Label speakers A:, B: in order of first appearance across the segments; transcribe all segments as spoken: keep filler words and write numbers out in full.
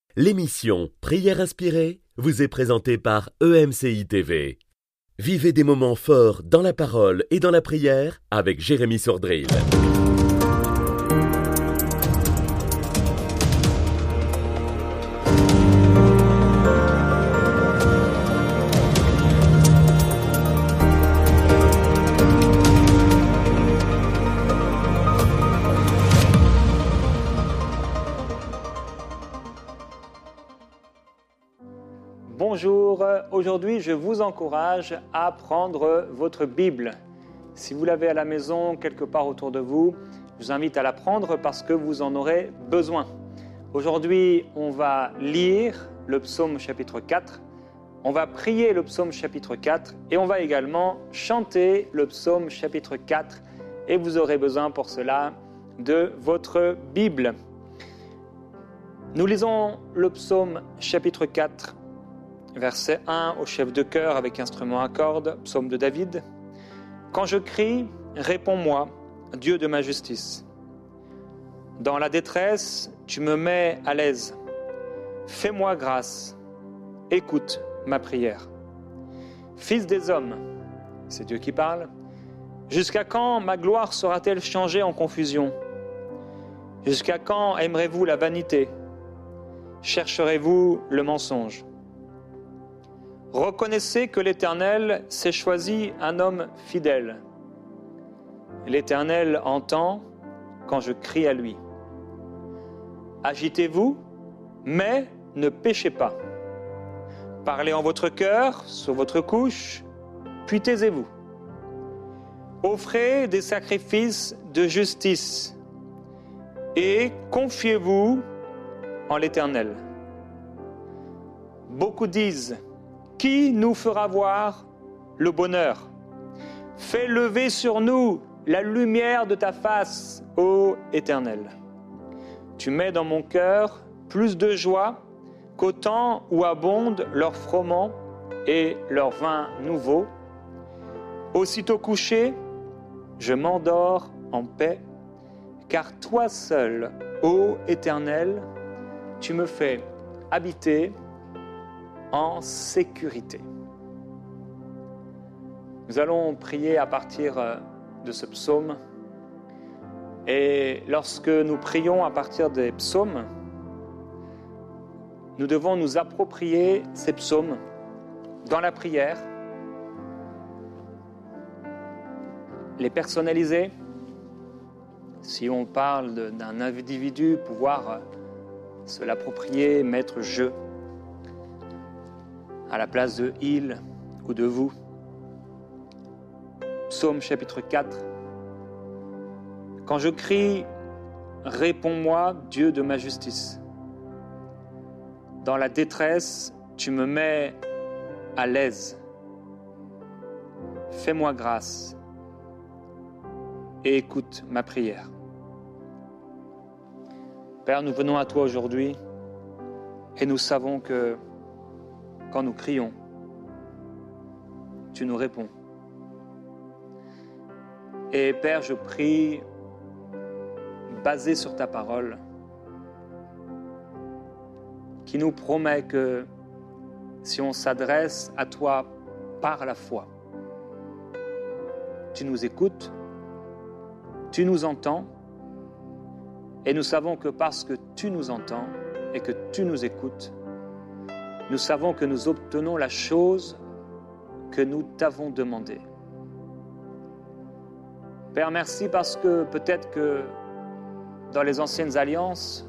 A: L'émission Prière inspirée vous est présentée par E M C I T V. Vivez des moments forts dans la parole et dans la prière avec Jérémy Sordrill.
B: Bonjour, aujourd'hui je vous encourage à prendre votre Bible. Si vous l'avez à la maison, quelque part autour de vous, je vous invite à la prendre parce que vous en aurez besoin. Aujourd'hui, on va lire le psaume chapitre quatre, on va prier le psaume chapitre quatre et on va également chanter le psaume chapitre quatre et vous aurez besoin pour cela de votre Bible. Nous lisons le psaume chapitre quatre. Verset un, au chef de chœur avec instrument à cordes, psaume de David. Quand je crie, réponds-moi, Dieu de ma justice. Dans la détresse, tu me mets à l'aise. Fais-moi grâce, écoute ma prière. Fils des hommes, c'est Dieu qui parle, jusqu'à quand ma gloire sera-t-elle changée en confusion? Jusqu'à quand aimerez-vous la vanité? Chercherez-vous le mensonge? Reconnaissez que l'Éternel s'est choisi un homme fidèle. L'Éternel entend quand je crie à lui. Agitez-vous, mais ne péchez pas. Parlez en votre cœur, sur votre couche, puis taisez-vous. Offrez des sacrifices de justice et confiez-vous en l'Éternel. Beaucoup disent: qui nous fera voir le bonheur? Fais lever sur nous la lumière de ta face, ô Éternel. Tu mets dans mon cœur plus de joie qu'au temps où abondent leurs froment et leur vin nouveau. Aussitôt couché, je m'endors en paix, car toi seul, ô Éternel, tu me fais habiter en sécurité. Nous allons prier à partir de ce psaume. Et lorsque nous prions à partir des psaumes, nous devons nous approprier ces psaumes dans la prière, les personnaliser. Si on parle de, d'un individu, pouvoir se l'approprier, mettre « je » à la place de « il » ou de « vous ». Psaume chapitre quatre. Quand je crie, réponds-moi, Dieu de ma justice. Dans la détresse, tu me mets à l'aise. Fais-moi grâce et écoute ma prière. Père, nous venons à toi aujourd'hui et nous savons que quand nous crions, tu nous réponds. Et Père, je prie, basé sur ta parole, qui nous promet que si on s'adresse à toi par la foi, tu nous écoutes, tu nous entends, et nous savons que parce que tu nous entends et que tu nous écoutes, nous savons que nous obtenons la chose que nous t'avons demandée. Père, merci parce que peut-être que dans les anciennes alliances,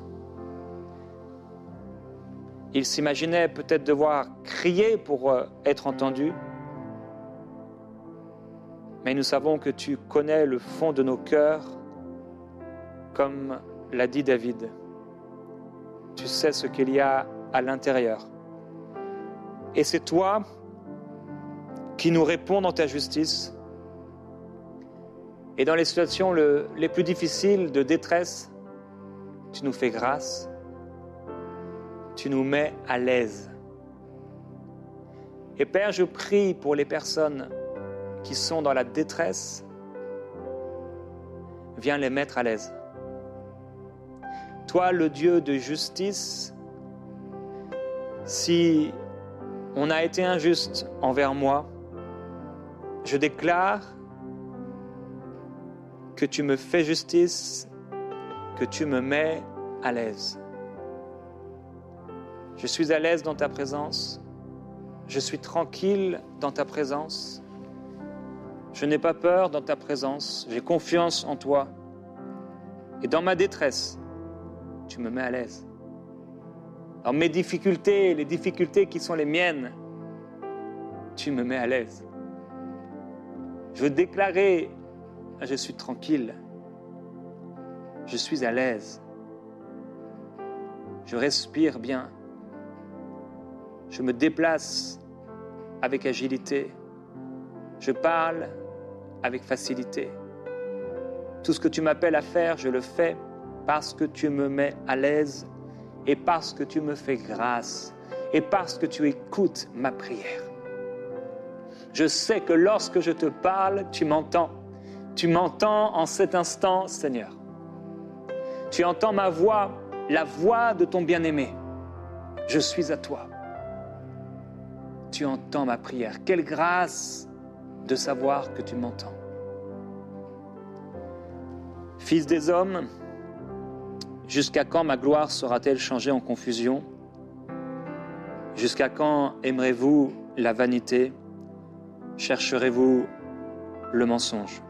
B: ils s'imaginaient peut-être devoir crier pour être entendus. Mais nous savons que tu connais le fond de nos cœurs, comme l'a dit David. Tu sais ce qu'il y a à l'intérieur. Et c'est toi qui nous réponds dans ta justice. Et dans les situations le, les plus difficiles de détresse, tu nous fais grâce. Tu nous mets à l'aise. Et Père, je prie pour les personnes qui sont dans la détresse. Viens les mettre à l'aise. Toi, le Dieu de justice, Si on a été injuste envers moi, je déclare que tu me fais justice, que tu me mets à l'aise. Je suis à l'aise dans ta présence, je suis tranquille dans ta présence, je n'ai pas peur dans ta présence, j'ai confiance en toi. Et dans ma détresse, tu me mets à l'aise. Dans mes difficultés, les difficultés qui sont les miennes, tu me mets à l'aise. Je veux déclarer, je suis tranquille, je suis à l'aise, je respire bien, je me déplace avec agilité, je parle avec facilité. Tout ce que tu m'appelles à faire, je le fais parce que tu me mets à l'aise et parce que tu me fais grâce et parce que tu écoutes ma prière. Je sais que lorsque je te parle, tu m'entends. Tu m'entends en cet instant, Seigneur. Tu entends ma voix, la voix de ton bien-aimé. Je suis à toi. Tu entends ma prière. Quelle grâce de savoir que tu m'entends. Fils des hommes, jusqu'à quand ma gloire sera-t-elle changée en confusion? Jusqu'à quand aimerez-vous la vanité? Chercherez-vous le mensonge?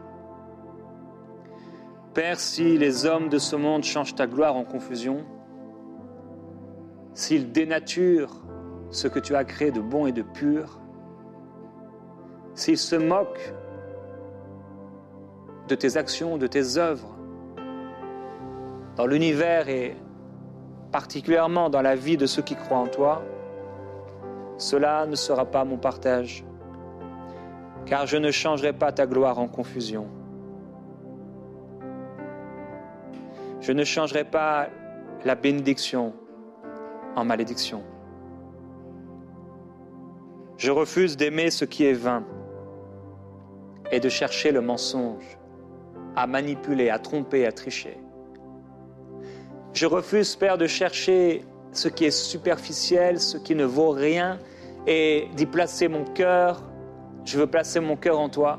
B: Père, si les hommes de ce monde changent ta gloire en confusion, s'ils dénaturent ce que tu as créé de bon et de pur, s'ils se moquent de tes actions, de tes œuvres, dans l'univers et particulièrement dans la vie de ceux qui croient en toi, cela ne sera pas mon partage, car je ne changerai pas ta gloire en confusion. Je ne changerai pas la bénédiction en malédiction. Je refuse d'aimer ce qui est vain et de chercher le mensonge, à manipuler, à tromper, à tricher. Je refuse, Père, de chercher ce qui est superficiel, ce qui ne vaut rien, et d'y placer mon cœur. Je veux placer mon cœur en toi,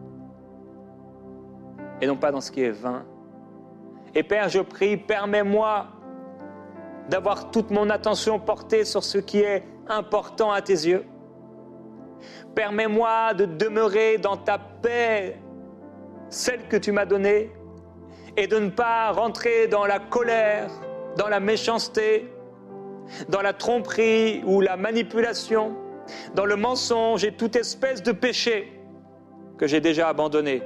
B: et non pas dans ce qui est vain. Et Père, je prie, permets-moi d'avoir toute mon attention portée sur ce qui est important à tes yeux. Permets-moi de demeurer dans ta paix, celle que tu m'as donnée, et de ne pas rentrer dans la colère, dans la méchanceté, dans la tromperie ou la manipulation, dans le mensonge et toute espèce de péché que j'ai déjà abandonné.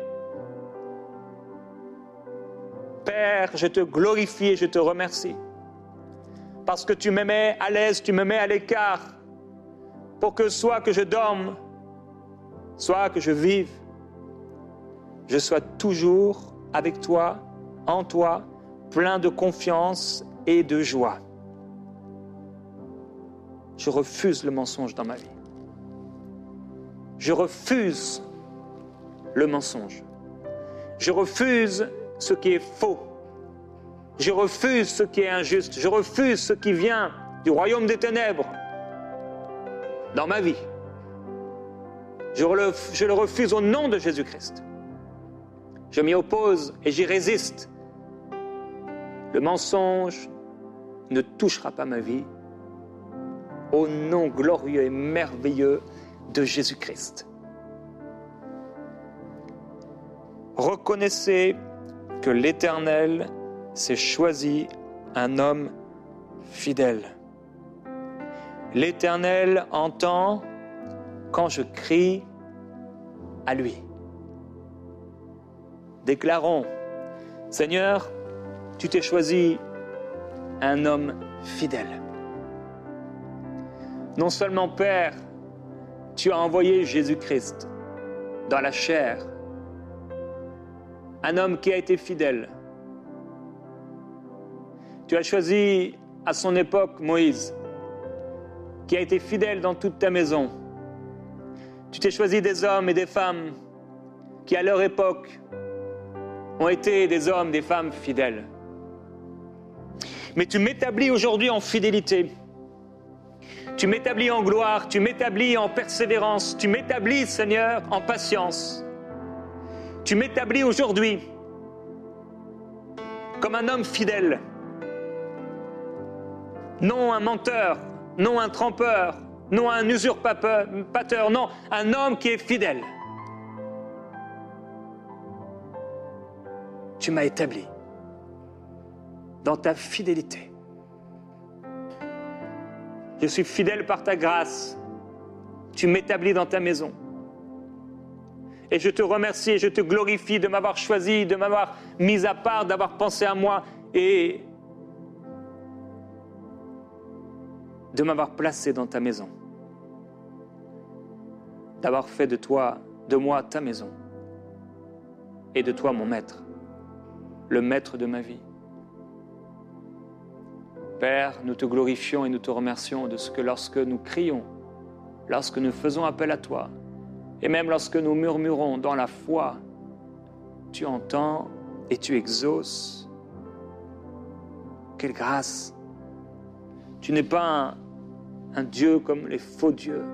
B: Père, je te glorifie et je te remercie parce que tu me mets à l'aise, tu me mets à l'écart pour que soit que je dorme, soit que je vive, je sois toujours avec toi, en toi, plein de confiance et de joie. Je refuse le mensonge dans ma vie. Je refuse le mensonge. Je refuse ce qui est faux. Je refuse ce qui est injuste. Je refuse ce qui vient du royaume des ténèbres dans ma vie. Je le, je le refuse au nom de Jésus-Christ. Je m'y oppose et j'y résiste. Le mensonge ne touchera pas ma vie. Au nom glorieux et merveilleux de Jésus-Christ. Reconnaissez que l'Éternel s'est choisi un homme fidèle. L'Éternel entend quand je crie à lui. Déclarons, Seigneur, tu t'es choisi un homme fidèle. Non seulement, Père, tu as envoyé Jésus-Christ dans la chair, un homme qui a été fidèle. Tu as choisi à son époque Moïse, qui a été fidèle dans toute ta maison. Tu t'es choisi des hommes et des femmes qui, à leur époque, ont été des hommes, des femmes fidèles. Mais tu m'établis aujourd'hui en fidélité. Tu m'établis en gloire, tu m'établis en persévérance, tu m'établis, Seigneur, en patience. Tu m'établis aujourd'hui comme un homme fidèle, non un menteur, non un trompeur, non un usurpateur, non, un homme qui est fidèle. Tu m'as établi dans ta fidélité. Je suis fidèle par ta grâce. Tu m'établis dans ta maison. Et je te remercie et je te glorifie de m'avoir choisi, de m'avoir mis à part, d'avoir pensé à moi et de m'avoir placé dans ta maison. D'avoir fait de toi, de moi, ta maison. Et de toi, mon maître, le maître de ma vie. Père, nous te glorifions et nous te remercions de ce que lorsque nous crions, lorsque nous faisons appel à toi, et même lorsque nous murmurons dans la foi, tu entends et tu exauces. Quelle grâce! Tu n'es pas un, un Dieu comme les faux dieux.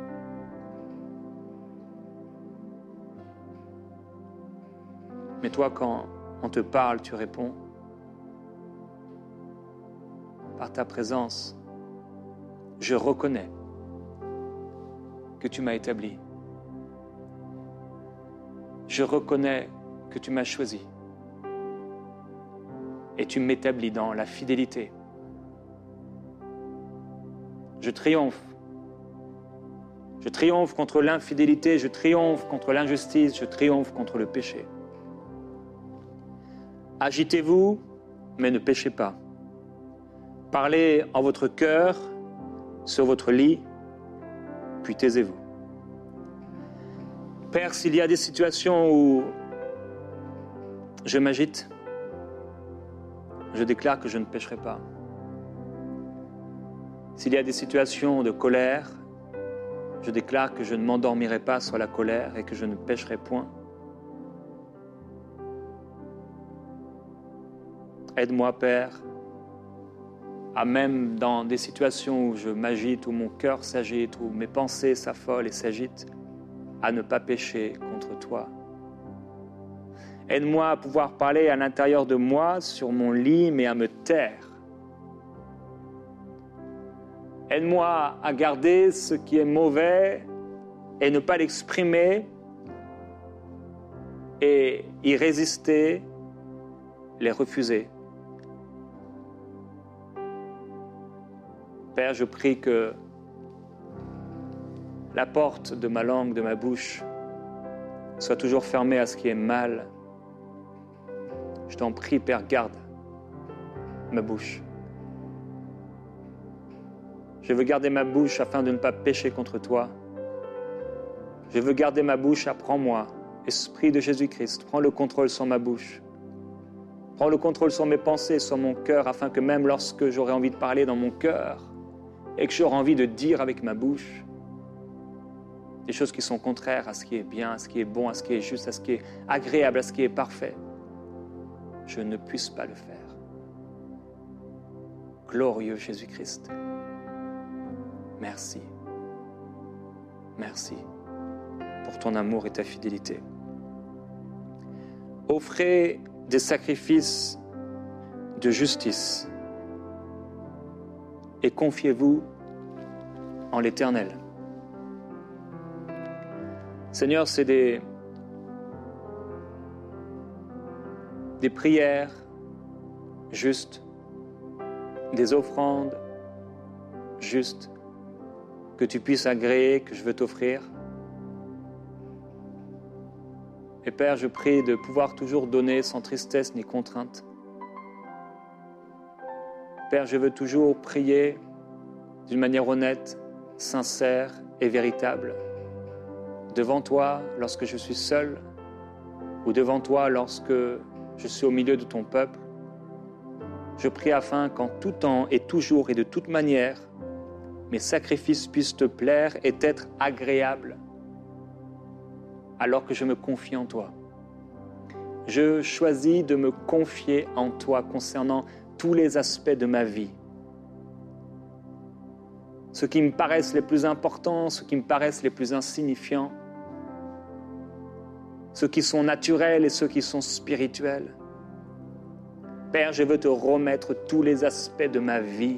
B: Mais toi, quand on te parle, tu réponds. Par ta présence, je reconnais que tu m'as établi. Je reconnais que tu m'as choisi. Et tu m'établis dans la fidélité. Je triomphe. Je triomphe contre l'infidélité, je triomphe contre l'injustice, je triomphe contre le péché. Agitez-vous, mais ne péchez pas. Parlez en votre cœur, sur votre lit, puis taisez-vous. Père, s'il y a des situations où je m'agite, je déclare que je ne pécherai pas. S'il y a des situations de colère, je déclare que je ne m'endormirai pas sur la colère et que je ne pécherai point. Aide-moi, Père, à même dans des situations où je m'agite, où mon cœur s'agite, où mes pensées s'affolent et s'agitent, à ne pas pécher contre toi. Aide-moi à pouvoir parler à l'intérieur de moi, sur mon lit, mais à me taire. Aide-moi à garder ce qui est mauvais et ne pas l'exprimer et y résister, les refuser. Père, je prie que la porte de ma langue, de ma bouche, soit toujours fermée à ce qui est mal. Je t'en prie, Père, garde ma bouche. Je veux garder ma bouche afin de ne pas pécher contre toi. Je veux garder ma bouche, apprends-moi. Esprit de Jésus-Christ, prends le contrôle sur ma bouche. Prends le contrôle sur mes pensées, sur mon cœur, afin que même lorsque j'aurai envie de parler dans mon cœur et que j'aurai envie de dire avec ma bouche des choses qui sont contraires à ce qui est bien, à ce qui est bon, à ce qui est juste, à ce qui est agréable, à ce qui est parfait, je ne puisse pas le faire. Glorieux Jésus-Christ, merci. Merci pour ton amour et ta fidélité. Offrez des sacrifices de justice et confiez-vous en l'Éternel. Seigneur, c'est des, des prières justes, des offrandes justes que tu puisses agréer, que je veux t'offrir. Et Père, je prie de pouvoir toujours donner sans tristesse ni contrainte. Père, je veux toujours prier d'une manière honnête, sincère et véritable. Devant toi lorsque je suis seul ou devant toi lorsque je suis au milieu de ton peuple. Je prie afin qu'en tout temps et toujours et de toute manière, mes sacrifices puissent te plaire et être agréables alors que je me confie en toi. Je choisis de me confier en toi concernant tous les aspects de ma vie. ceux qui me paraissent les plus importants, ceux qui me paraissent les plus insignifiants, ceux qui sont naturels et ceux qui sont spirituels. Père, je veux te remettre tous les aspects de ma vie,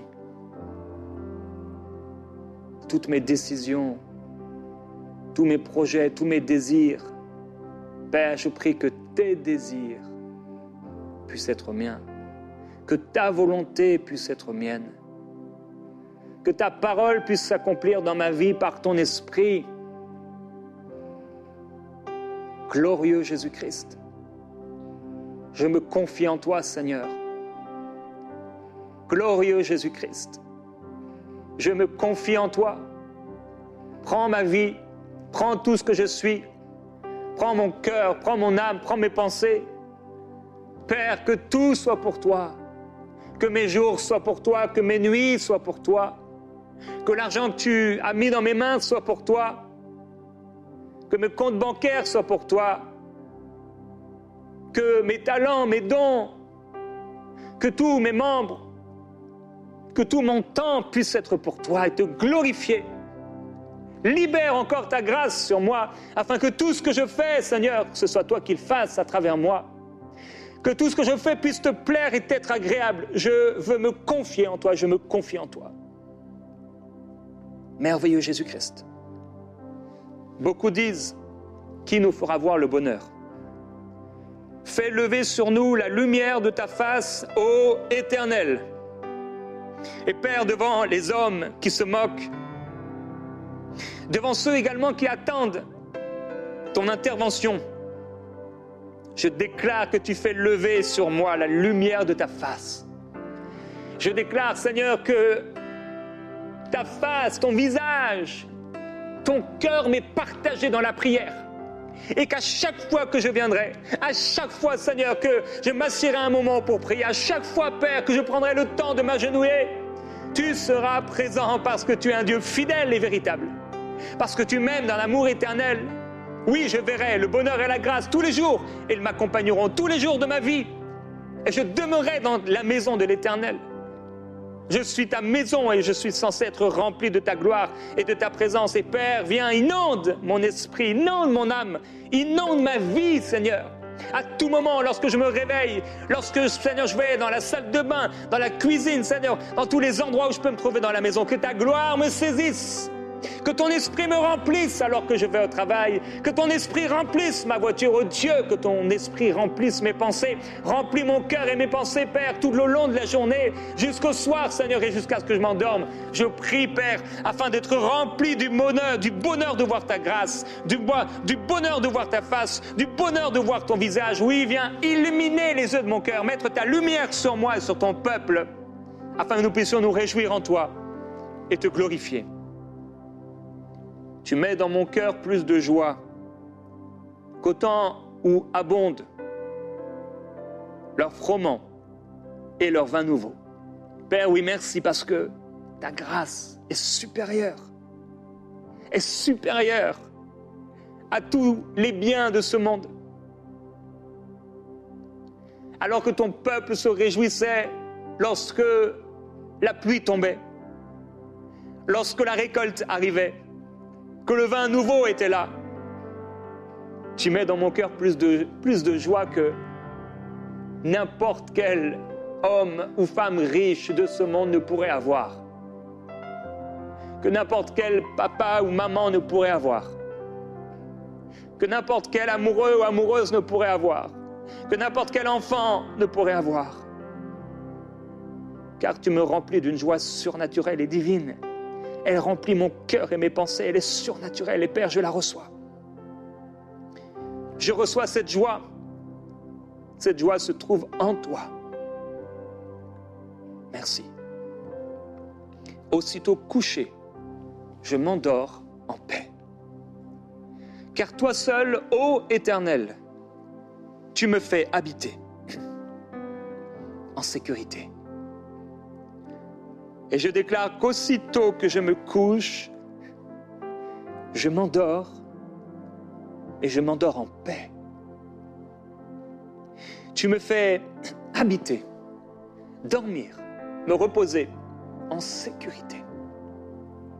B: toutes mes décisions, tous mes projets, tous mes désirs. Père, je prie que tes désirs puissent être miens, que ta volonté puisse être mienne, que ta parole puisse s'accomplir dans ma vie par ton esprit. Glorieux Jésus-Christ, je me confie en toi, Seigneur. Glorieux Jésus-Christ, je me confie en toi. Prends ma vie, prends tout ce que je suis, prends mon cœur, prends mon âme, prends mes pensées. Père, que tout soit pour toi, que mes jours soient pour toi, que mes nuits soient pour toi, que l'argent que tu as mis dans mes mains soit pour toi, que mes comptes bancaires soient pour toi, que mes talents, mes dons, que tous mes membres, que tout mon temps puisse être pour toi et te glorifier. Libère encore ta grâce sur moi, afin que tout ce que je fais, Seigneur, que ce soit toi qui le fasses à travers moi. Que tout ce que je fais puisse te plaire et t'être agréable. Je veux me confier en toi, je me confie en toi. Merveilleux Jésus-Christ. Beaucoup disent, qui nous fera voir le bonheur? Fais lever sur nous la lumière de ta face, ô Éternel. Et Père, devant les hommes qui se moquent, devant ceux également qui attendent ton intervention, je déclare que tu fais lever sur moi la lumière de ta face. Je déclare, Seigneur, que ta face, ton visage, ton cœur m'est partagé dans la prière. Et qu'à chaque fois que je viendrai, à chaque fois, Seigneur, que je m'assierai un moment pour prier, à chaque fois, Père, que je prendrai le temps de m'agenouiller, tu seras présent parce que tu es un Dieu fidèle et véritable. Parce que tu m'aimes dans l'amour éternel. Oui, je verrai le bonheur et la grâce tous les jours, et ils m'accompagneront tous les jours de ma vie. Et je demeurerai dans la maison de l'Éternel. Je suis ta maison et je suis censé être rempli de ta gloire et de ta présence. Et Père, viens, inonde mon esprit, inonde mon âme, inonde ma vie, Seigneur. À tout moment, lorsque je me réveille, lorsque, Seigneur, je vais dans la salle de bain, dans la cuisine, Seigneur, dans tous les endroits où je peux me trouver dans la maison, que ta gloire me saisisse. Que ton esprit me remplisse alors que je vais au travail. Que ton esprit remplisse ma voiture, oh Dieu. Que ton esprit remplisse mes pensées. Remplis mon cœur et mes pensées, Père, tout le long de la journée, jusqu'au soir, Seigneur, et jusqu'à ce que je m'endorme. Je prie, Père, afin d'être rempli du bonheur, du bonheur de voir ta grâce, du, du bonheur de voir ta face, du bonheur de voir ton visage. Oui, viens illuminer les yeux de mon cœur, mettre ta lumière sur moi et sur ton peuple, afin que nous puissions nous réjouir en toi et te glorifier. Tu mets dans mon cœur plus de joie qu'au temps où abondent leurs froment et leurs vins nouveaux. Père, oui, merci parce que ta grâce est supérieure, est supérieure à tous les biens de ce monde. Alors que ton peuple se réjouissait lorsque la pluie tombait, lorsque la récolte arrivait, que le vin nouveau était là. Tu mets dans mon cœur plus de, plus de joie que n'importe quel homme ou femme riche de ce monde ne pourrait avoir. Que n'importe quel papa ou maman ne pourrait avoir. Que n'importe quel amoureux ou amoureuse ne pourrait avoir. Que n'importe quel enfant ne pourrait avoir. Car tu me remplis d'une joie surnaturelle et divine. Elle remplit mon cœur et mes pensées, elle est surnaturelle. Et Père, je la reçois. Je reçois cette joie. Cette joie se trouve en toi. Merci. Aussitôt couché, je m'endors en paix. Car toi seul, ô Éternel, tu me fais habiter en sécurité. Et je déclare qu'aussitôt que je me couche, je m'endors et je m'endors en paix. Tu me fais habiter, dormir, me reposer en sécurité.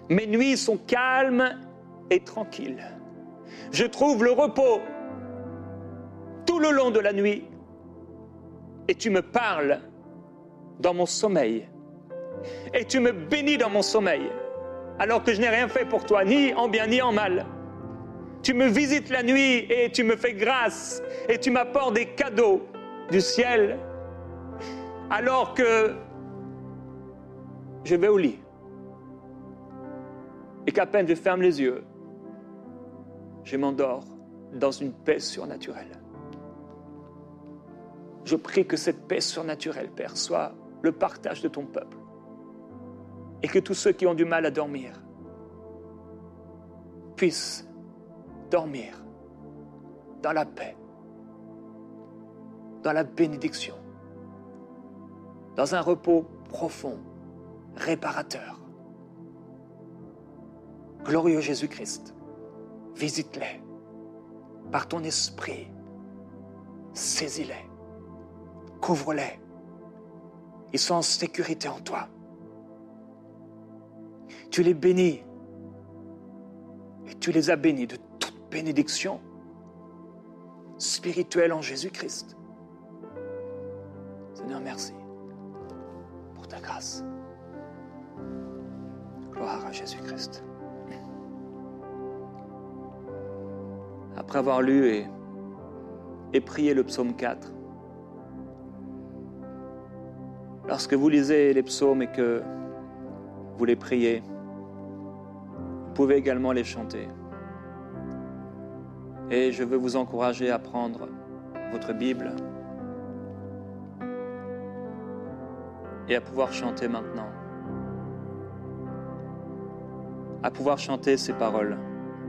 B: Mes nuits sont calmes et tranquilles. Je trouve le repos tout le long de la nuit et tu me parles dans mon sommeil. Et tu me bénis dans mon sommeil, alors que je n'ai rien fait pour toi, ni en bien ni en mal. Tu me visites la nuit et tu me fais grâce et tu m'apportes des cadeaux du ciel, alors que je vais au lit et qu'à peine je ferme les yeux, je m'endors dans une paix surnaturelle. Je prie que cette paix surnaturelle, Père, soit le partage de ton peuple et que tous ceux qui ont du mal à dormir puissent dormir dans la paix, dans la bénédiction, dans un repos profond, réparateur. Glorieux Jésus-Christ, visite-les par ton esprit, saisis-les, couvre-les, ils sont en sécurité en toi. Tu les bénis et tu les as bénis de toute bénédiction spirituelle en Jésus-Christ. Seigneur, merci pour ta grâce. Gloire à Jésus-Christ. Après avoir lu et, et prié le psaume quatre, lorsque vous lisez les psaumes et que vous les priez, vous pouvez également les chanter. Et je veux vous encourager à prendre votre Bible et à pouvoir chanter maintenant, à pouvoir chanter ces paroles,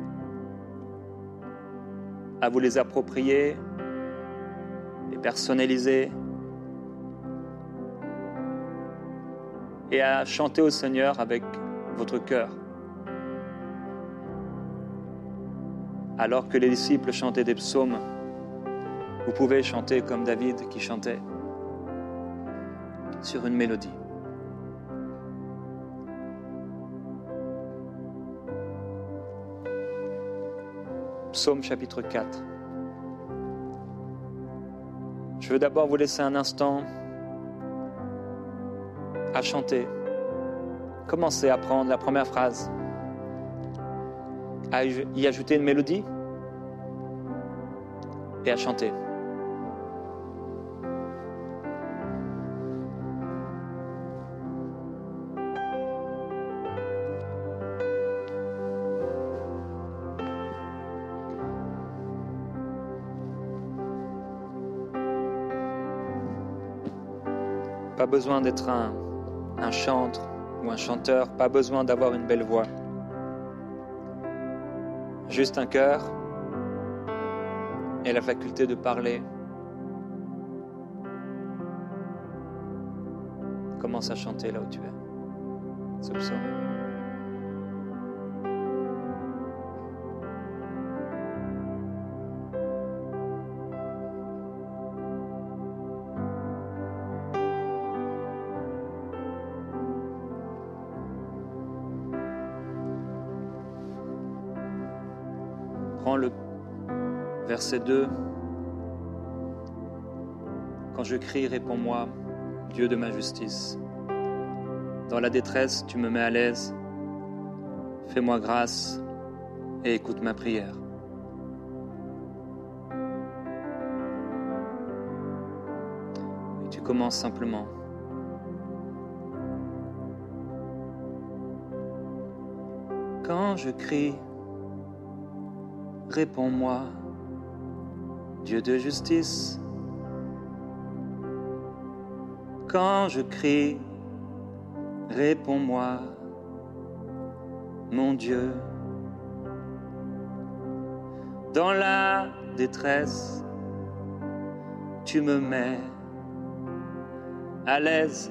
B: à vous les approprier, les personnaliser et à chanter au Seigneur avec votre cœur. Alors que les disciples chantaient des psaumes, vous pouvez chanter comme David qui chantait sur une mélodie. Psaume chapitre quatre. Je veux d'abord vous laisser un instant à chanter. Commencez à prendre la première phrase, à y ajouter une mélodie et à chanter. Pas besoin d'être un, un chantre ou un chanteur, pas besoin d'avoir une belle voix. Juste un cœur et la faculté de parler. Commence à chanter là où tu es. Ce psaume. Prends le verset deux. Quand je crie, réponds-moi, Dieu de ma justice. Dans la détresse, tu me mets à l'aise. Fais-moi grâce et écoute ma prière. Et tu commences simplement. Quand je crie, réponds-moi, Dieu de justice. Quand je crie, réponds-moi, mon Dieu. Dans la détresse, tu me mets à l'aise.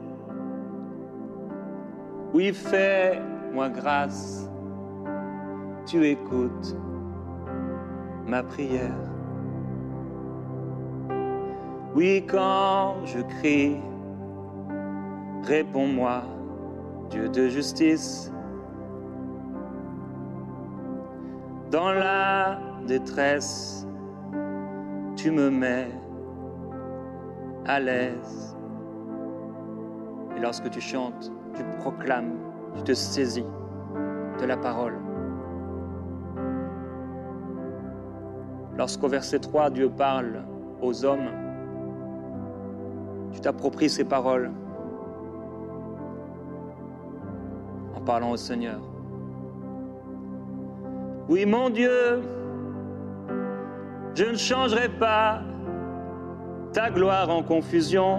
B: Oui, fais-moi grâce, tu écoutes ma prière. Oui, quand je crie, réponds-moi, Dieu de justice. Dans la détresse, tu me mets à l'aise. Et lorsque tu chantes, tu proclames, tu te saisis de la parole. Lorsqu'au verset trois, Dieu parle aux hommes, tu t'appropries ces paroles en parlant au Seigneur. Oui, mon Dieu, je ne changerai pas ta gloire en confusion.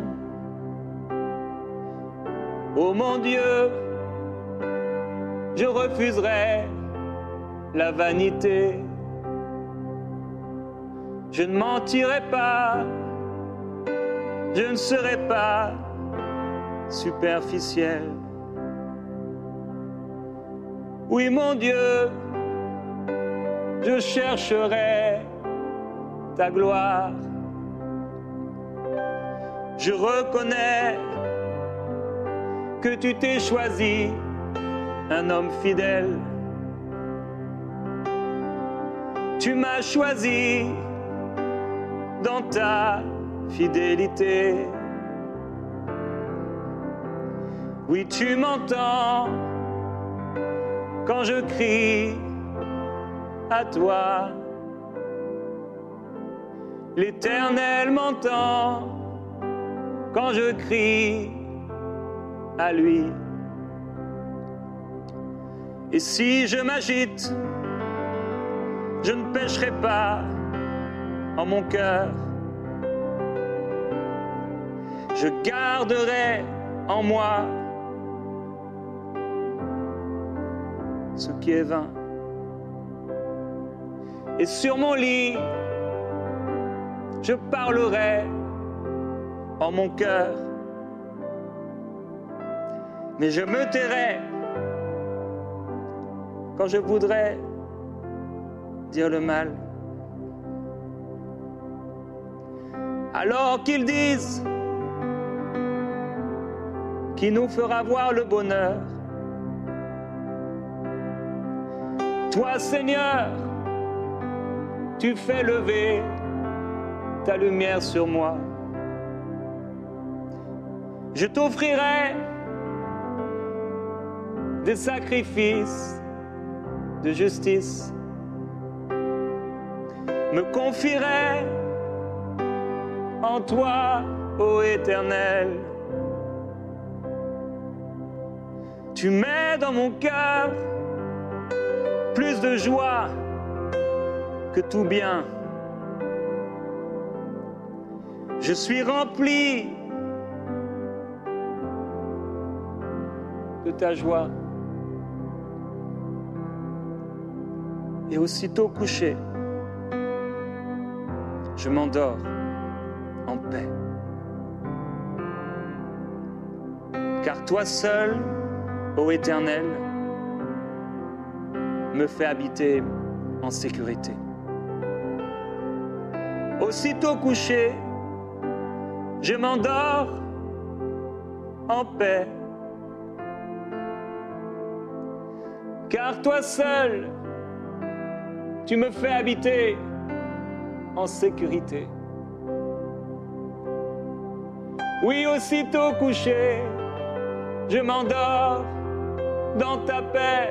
B: Oh mon Dieu, je refuserai la vanité. Je ne mentirai pas, je ne serai pas superficiel. Oui, mon Dieu, je chercherai ta gloire. Je reconnais que tu t'es choisi un homme fidèle. Tu m'as choisi dans ta fidélité. Oui, tu m'entends quand je crie à toi. L'Éternel m'entend quand je crie à lui. Et si je m'agite, je ne pécherai pas en mon cœur. Je garderai en moi ce qui est vain. Et sur mon lit, je parlerai en mon cœur. Mais je me tairai quand je voudrais dire le mal. Alors qu'ils disent qui nous fera voir le bonheur. Toi, Seigneur, tu fais lever ta lumière sur moi. Je t'offrirai des sacrifices de justice. Me confierai en toi, ô Éternel. Tu mets dans mon cœur plus de joie que tout bien. Je suis rempli de ta joie. Et aussitôt couché, je m'endors en paix. Car toi seul, ô Éternel, me fais habiter en sécurité. Aussitôt couché, je m'endors en paix. Car toi seul, tu me fais habiter en sécurité. Oui, aussitôt couché, je m'endors dans ta paix.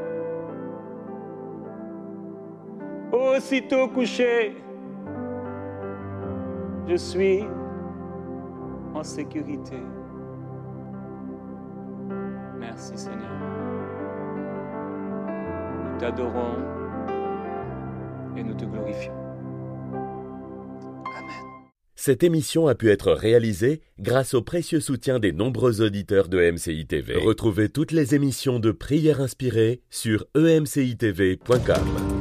B: Aussitôt couché, je suis en sécurité. Merci Seigneur. Nous t'adorons et nous te glorifions. Amen.
A: Cette émission a pu être réalisée grâce au précieux soutien des nombreux auditeurs de E M C I T V. Retrouvez toutes les émissions de Prières inspirées sur e m c i t v point com.